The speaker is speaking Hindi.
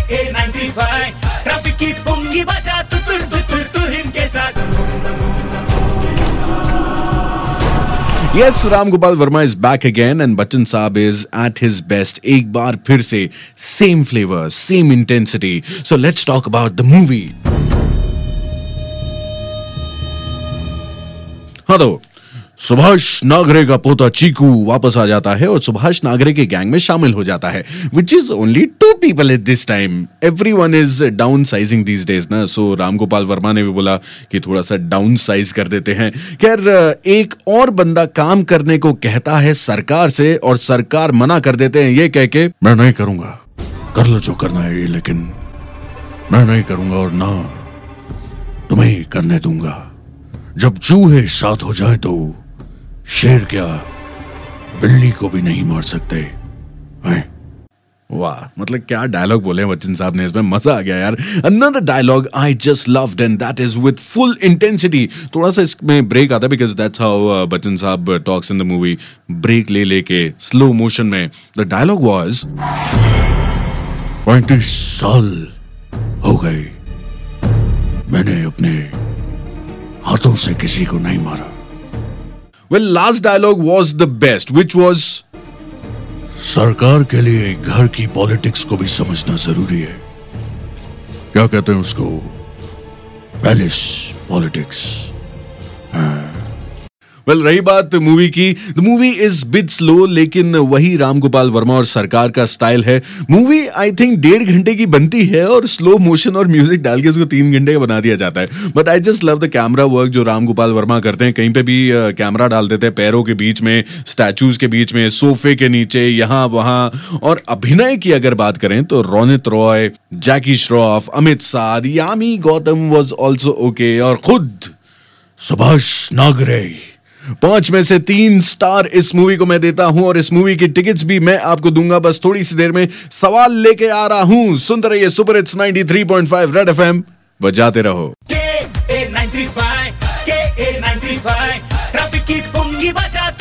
KA95 ट्रैफिक की पुंगी बजा तू इनके साथ। Yes, Ram Gopal Verma is back again and Bachchan Saab is at his best. एक बार फिर से same flavor, same intensity. So let's talk about the movie. हाँ तो सुभाष नागरे का पोता चीकू वापस आ जाता है और सुभाष नागरे के गैंग में शामिल हो जाता है, which is only 2 people at this time. Everyone is downsizing these days ना. So राम गोपाल वर्मा ने भी बोला कि थोड़ा सा डाउन साइज कर देते हैं. खैर एक और बंदा काम करने को कहता है सरकार से और सरकार मना कर देते हैं ये कह के, मैं नहीं करूंगा, कर लो जो करना है, लेकिन मैं नहीं करूंगा और ना तुम्हें करने दूंगा. जब चूहे साथ हो जाए तो शेर क्या बिल्ली को भी नहीं मार सकते हैं? वाह, मतलब क्या डायलॉग बोले हैं बच्चन साहब ने, इसमें मजा आ गया यार. Another dialogue I just loved and that is with full intensity. थोड़ा सा इसमें ब्रेक आता है because that's how बच्चन साहब talks in the movie. Break ले लेके स्लो मोशन में. The dialogue was 35 साल हो गए मैंने अपने हाथों से किसी को नहीं मारा. Well, last dialogue was the best, which was सरकार के लिए घर की पॉलिटिक्स को भी समझना जरूरी है. क्या कहते हैं उसको? Palace politics. वेल रही बात मूवी की, the movie is bit slow, लेकिन वही राम गोपाल वर्मा और सरकार का स्टाइल है. मूवी आई थिंक 1.5 घंटे की बनती है और स्लो मोशन और म्यूजिक डाल के उसको 3 घंटे का बना दिया जाता है. But I just love the camera work जो राम गोपाल वर्मा करते हैं. कहीं पे भी कैमरा डाल देते हैं, पैरों के बीच में, स्टैचूज के बीच में, सोफे के नीचे, यहाँ वहां. और अभिनय की अगर बात करें तो रोनित रॉय, जैकी Shroff, Amit Sadh, Yami Gautam was also okay, और खुद सुभाष नागरे. 5 में से 3 स्टार इस मूवी को मैं देता हूं और इस मूवी की टिकट्स भी मैं आपको दूंगा बस थोड़ी सी देर में. सवाल लेके आ रहा हूं, सुनते रहिए सुपर हिट्स 93.5 रेड एफएम, बजाते रहो. KA95 ट्रैफिक की पुंगी बजा